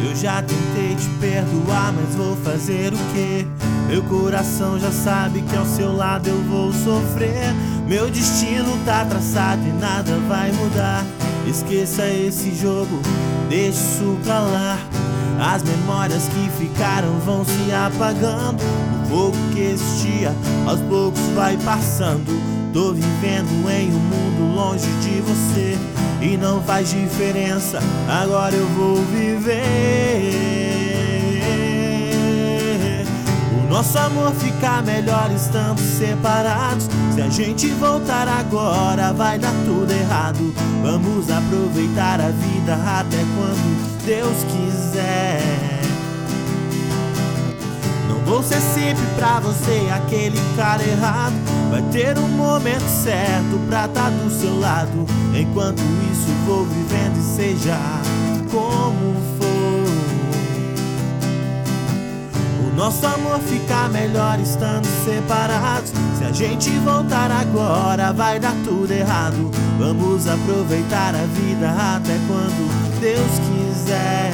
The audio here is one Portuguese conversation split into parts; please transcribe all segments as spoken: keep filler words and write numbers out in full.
Eu já tentei te perdoar, mas vou fazer o quê? Meu coração já sabe que ao seu lado eu vou sofrer. Meu destino tá traçado e nada vai mudar. Esqueça esse jogo, deixe isso pra lá. As memórias que ficaram vão se apagando. O fogo que existia aos poucos vai passando. Tô vivendo em um mundo longe de você e não faz diferença, agora eu vou viver. O nosso amor fica melhor estando separados. Se a gente voltar agora vai dar tudo errado. Vamos aproveitar a vida até quando Deus quiser. Não vou ser sempre pra você aquele cara errado. Vai ter um momento certo pra tá do seu lado. Enquanto isso vou vivendo e seja como for. O nosso amor fica melhor estando separados. Se a gente voltar agora vai dar tudo errado. Vamos aproveitar a vida até quando Deus quiser.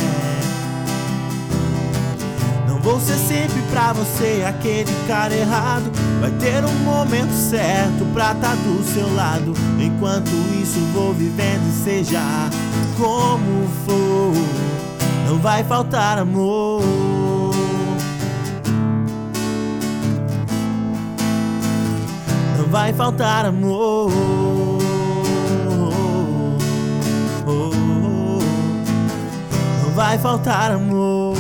Vou ser sempre pra você aquele cara errado. Vai ter um momento certo pra tá do seu lado. Enquanto isso vou vivendo e seja como for. Não vai faltar amor. Não vai faltar amor. Não vai faltar amor.